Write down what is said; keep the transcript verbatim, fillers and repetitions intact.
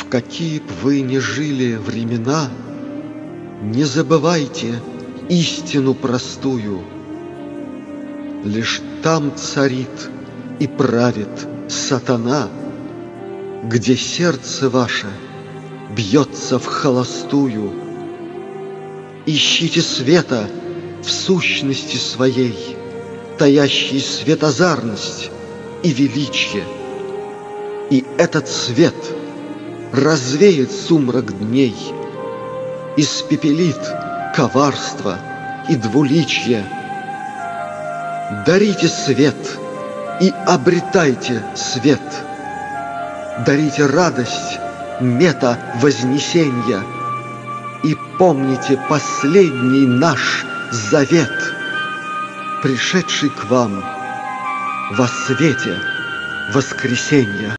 какие б вы ни жили времена, не забывайте истину простую. Лишь там царит и правит сатана, где сердце ваше бьется в холостую. Ищите света в сущности своей, таящей светозарность и величие. И этот свет развеет сумрак дней, испепелит коварство и двуличье. Дарите свет и обретайте свет. Дарите радость мета-вознесенья. И помните последний наш завет, пришедший к вам во свете воскресенья.